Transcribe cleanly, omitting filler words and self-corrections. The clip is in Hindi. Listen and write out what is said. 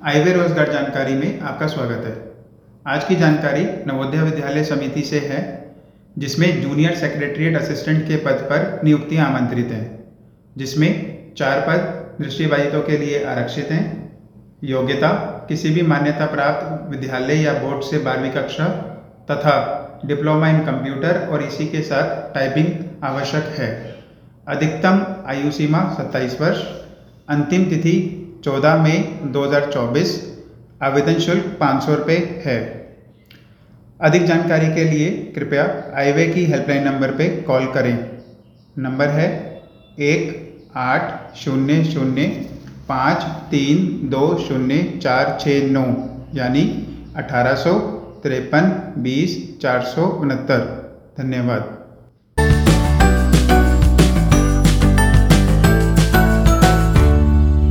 आयवे रोजगार जानकारी में आपका स्वागत है। आज की जानकारी नवोदय विद्यालय समिति से है, जिसमें जूनियर सेक्रेटरीट असिस्टेंट के पद पर नियुक्तियां आमंत्रित हैं, जिसमें 4 पद दृष्टिबाधितों के लिए आरक्षित हैं। योग्यता किसी भी मान्यता प्राप्त विद्यालय या बोर्ड से 12वीं कक्षा तथा डिप्लोमा इन कंप्यूटर और इसी के साथ टाइपिंग आवश्यक है। अधिकतम आयु सीमा 27 वर्ष। अंतिम तिथि 14 मई 2024। आवेदन शुल्क 500 रुपये है। अधिक जानकारी के लिए कृपया आयवे की हेल्पलाइन नंबर पर कॉल करें। नंबर है 180053204669 यानी 1853 20 469। धन्यवाद।